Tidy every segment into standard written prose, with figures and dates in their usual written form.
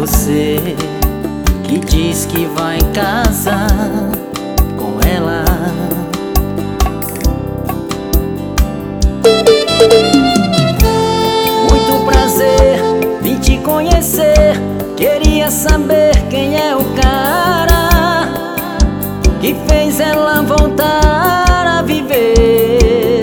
você que diz que vai casar com ela. Muito prazer, vim te conhecer. Queria saber quem é o cara que fez ela voltar a viver.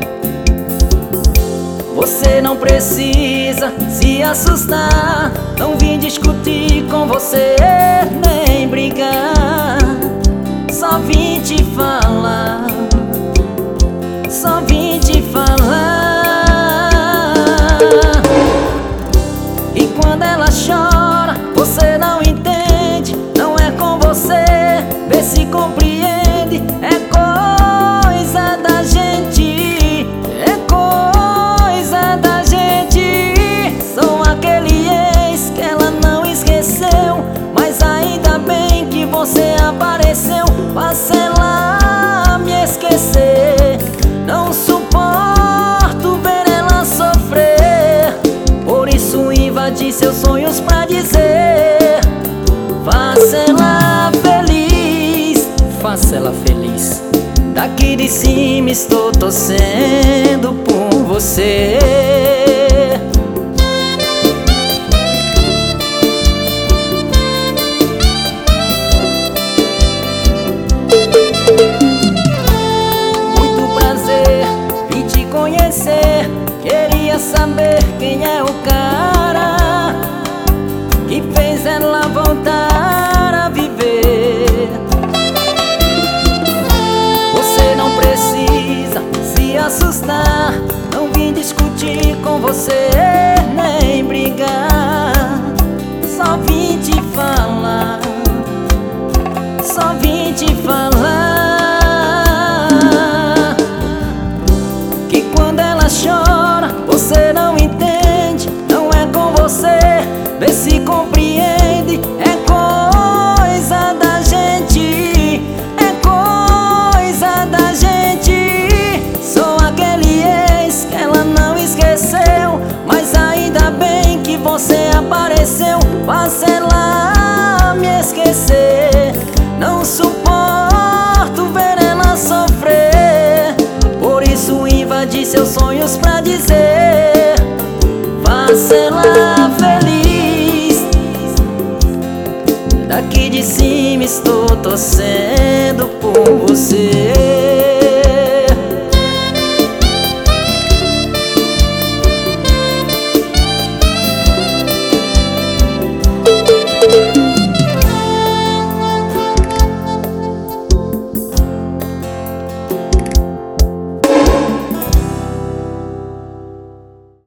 Você não precisa se assustar, não vim discutir com você nem brigar. Só vim te falar, só vim te falar. E quando ela chora, você não entende, não é com você, vê se compreende. É coisa da gente, é coisa da gente. Sou aquele ex que ela não esqueceu, mas ainda bem que você apareceu. Faça ela me esquecer, não suporto ver ela sofrer. Por isso invadi seus sonhos pra dizer: faça ela feliz, faça ela feliz. Daqui de cima estou torcendo por você. Muito prazer, vim te conhecer. Queria saber quem é o cara que fez ela voltar a viver. Você não precisa se assustar, não vim discutir com você nem brigar. Só vim te falar, só vim te falar. Que quando ela chora, você não entende, não é com você, vê se compreende. É coisa da gente, é coisa da gente. Sou aquele ex que ela não esqueceu, mas ainda bem que você apareceu. Faça ela me esquecer, não suporto ver ela sofrer. Por isso invadi seus sonhos pra dizer: faça ela feliz. Daqui de cima estou torcendo por você.